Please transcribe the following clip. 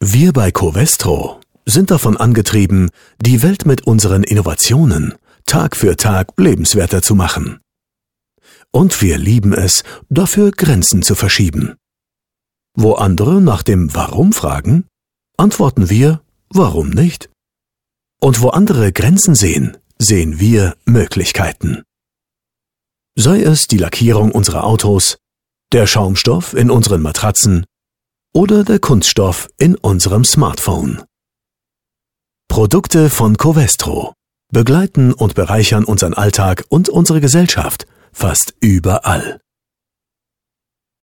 Wir bei Covestro sind davon angetrieben, die Welt mit unseren Innovationen Tag für Tag lebenswerter zu machen. Und wir lieben es, dafür Grenzen zu verschieben. Wo andere nach dem Warum fragen, antworten wir, warum nicht? Und wo andere Grenzen sehen, sehen wir Möglichkeiten. Sei es die Lackierung unserer Autos, der Schaumstoff in unseren Matratzen oder der Kunststoff in unserem Smartphone. Produkte von Covestro begleiten und bereichern unseren Alltag und unsere Gesellschaft fast überall.